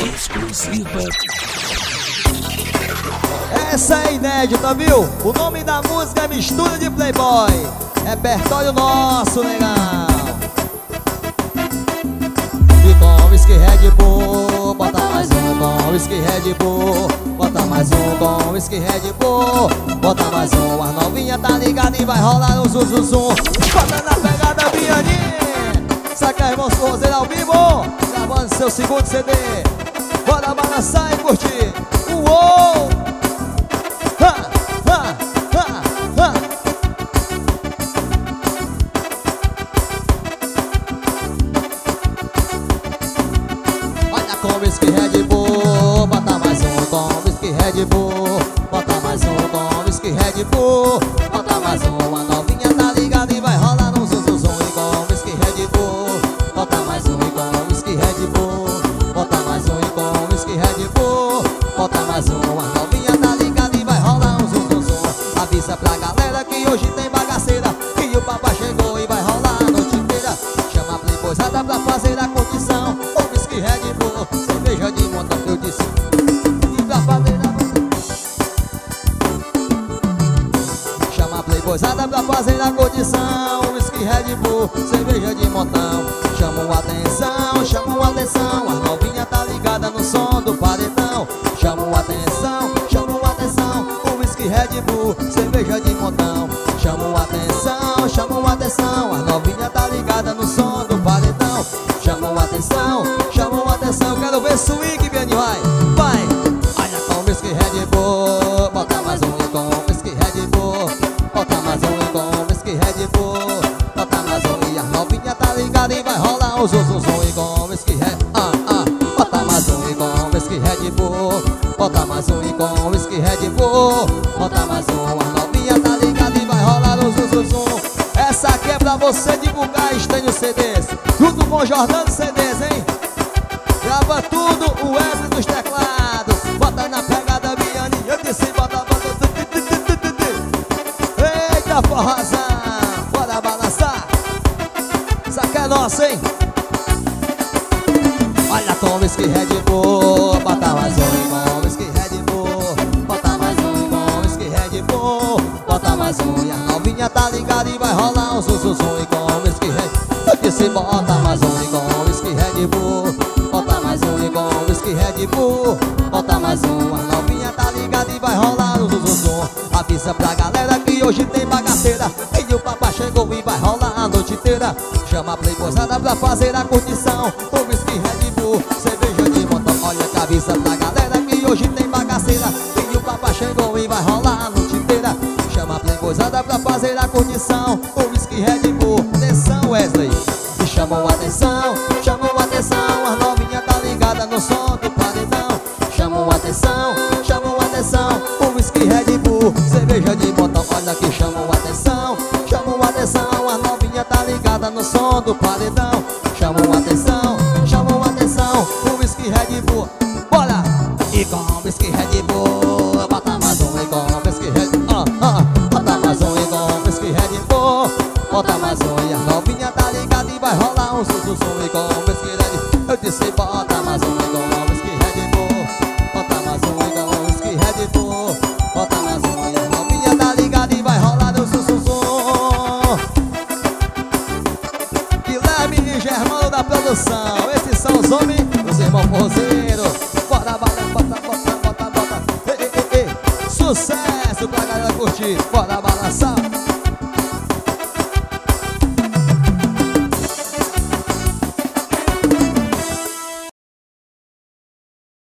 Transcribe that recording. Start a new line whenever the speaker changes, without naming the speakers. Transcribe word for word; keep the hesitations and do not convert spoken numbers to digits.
exclusiva.
Essa é inédita, viu? O nome da música é Mistura de Playboy. Repertório nosso, negão. E com whisky Red Bull, bota mais um. Com whisky Red Bull, bota mais um. Com whisky Red Bull, bota mais um. As novinha tá ligada e vai rolar um zum zum zum. Bota na pegada, Bianinha. Saca, irmãos, forrozeiro ao vivo, gravando seu segundo C D. Bora balançar e curtir. Uou! Ha, ha, ha, ha. Olha com whisky Red Bull, bota mais um. Com whisky Red Bull, bota mais um. Com whisky Red Bull, bota mais um. A novinha tá ligada e vai rolar um zum zum zum. E com whisky Red Bull, bota mais um. E com whisky Red Bull, bota mais um. E com whisky Red Bull, bota mais um. A novinha tá ligada e vai rolar um zum zum zum. Avisa pra galera que hoje tem bagaceira, que o papai chegou e vai rolar a noite inteira. Chama a playboyzada pra fazer a condição. O whisky Red Bull, cerveja de monta, eu disse. E pra fazer a Chama a playboyzada pra fazer a condição. O whisky Red Bull, cerveja de montão. Chamam atenção, chamam atenção. As novinha tá ligada no som do paredão. Chamam atenção, chamam atenção. O whisky Red Bull, cerveja de montão. Chamam atenção, chamam atenção. As novinha tá ligada no som do paredão. Chamam atenção, chamam atenção. Quero ver swing, Bianinho, vai, vai. Olha com o whisky Red Bull, bota mais um. E com o whisky Red Bull, bota mais um. E com o whisky Red Bull, bota mais um. E as novinha tá ligada e vai rolar um zum zum zum. E com o whisky Red, ah, ah, bota mais um. E com o whisky Red Bull, bota mais um. E com o whisky Red Bull, bota mais um. As novinha tá ligada e vai rolar um zum zum zum. Essa aqui é pra você divulgar Estênio C Ds, junto com Jordano C Ds, hein? Grava tudo, o Wesley dos teclados. Bota na pegada, Bianinho, eu disse bota, bota. Eita, forrozão, bora balançar. Isso aqui é nosso, hein? Olha com whisky Red Bull, bota mais um. E com whisky Red Bull, bota mais um. E com whisky Red Bull, bota mais um. E a novinha tá ligada e vai rolar um zum zum zum. E com whisky Red, eu disse bota mais um. E com whisky Red Bull, bota mais um. E com whisky Red Bull, bota mais um. A novinha tá ligada e vai rolar um zum zum zum. Avisa pra galera que hoje tem bagaceira, e o papai chegou e vai rolar a noite inteira. Chama a playboyzada pra fazer a curtição. O whisky Red Bull, cerveja de montão. Olha que avisa pra galera que hoje tem bagaceira, e o papai chegou e vai rolar a noite inteira. Chama a playboyzada pra fazer a curtição. O whisky Red Bull, atenção Wesley. E chamam atenção, chamam atenção. As novinha tá ligada no som do paredão. Chamam atenção, chamam atenção. O whisky Red Bull, cerveja de montão. Olha que chamam atenção, chamam atenção. As novinha tá ligada no som do paredão. Chamam atenção, chamam atenção. O whisky Red Bull, bora! E com o whisky Red Bull, bota mais um. E com o whisky Red Bull, ah, ah, bota mais um. E com o whisky Red Bull, bota mais um. E a novinha tá ligada e vai rolar um zum zum zum. E com o whisky Red Bull, eu disse bota mais um. E com o whisky Red Bull, bota mais um. E com o whisky Red Bull, bota mais um. E a novinha tá ligada e vai rolar um zum zum zum. Guilherme e Germano da produção, esses são os homens, os irmãos forrozeiros. Bora, bora, bota, bota, bota, bota. Ei, ei, ei, ei. Sucesso pra galera curtir, bora balançar.